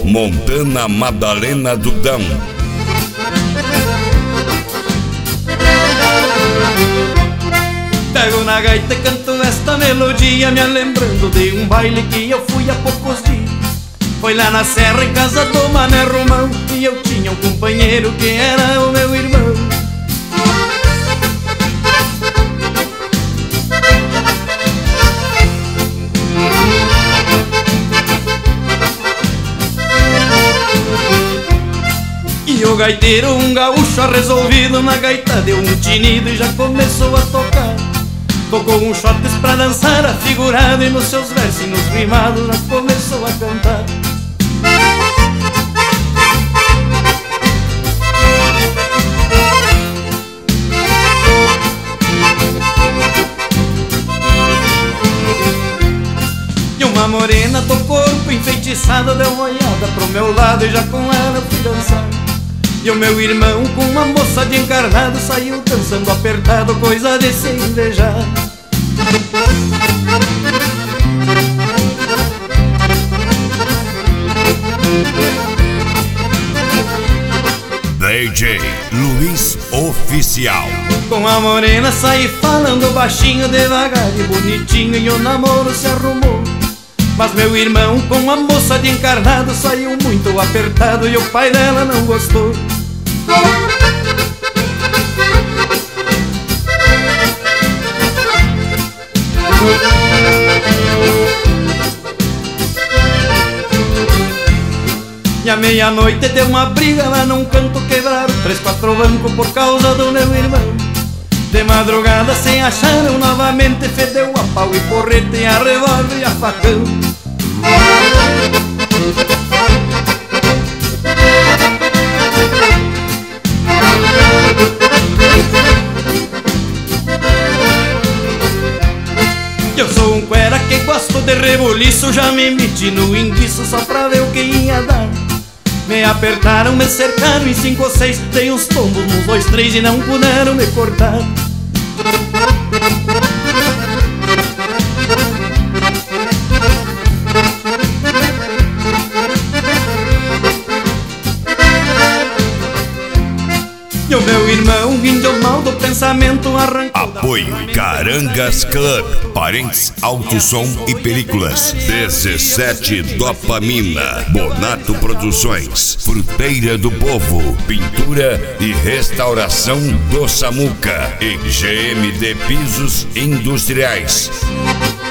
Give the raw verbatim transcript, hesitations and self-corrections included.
Montana Madalena Dudão. Pego na gaita e canto esta melodia, me lembrando de um baile que eu fui há poucos dias. Foi lá na serra em casa do Mané Romão, e eu tinha um companheiro que era o meu irmão. E o gaiteiro, um gaúcho resolvido, na gaita deu um tinido e já começou a tocar. Tocou um shotes pra dançar afigurado, e nos seus versinhos rimados já começou a cantar. E uma morena do corpo enfeitiçado deu uma olhada pro meu lado, e já com ela fui dançar. E o meu irmão com uma moça de encarnado saiu dançando apertado, coisa de se invejar. D J Luiz Oficial. Com a morena saí falando baixinho, devagar e bonitinho, e o namoro se arrumou. Mas meu irmão com a moça de encarnado saiu muito apertado, e o pai dela não gostou. E à meia-noite deu uma briga lá num canto, quebraram três, quatro bancos por causa do meu irmão. De madrugada se acharam novamente, fedeu a pau e porrete, a revólver e a facão. Eu sou um cuera que gosto de rebuliço, já me meti no enguiço só pra ver o que ia dar. Me apertaram, me cercaram em cinco ou seis, dei uns tombos nos dois, três e não puderam me cortar. E o meu irmão, índio mal do pensamento, arrancou. Apoio Carangas Club, Parentes Alto Som e Películas. dezessete Dopamina, Bonato Produções, Fruteira do Povo, Pintura e Restauração do Samuca e G M D Pisos Industriais.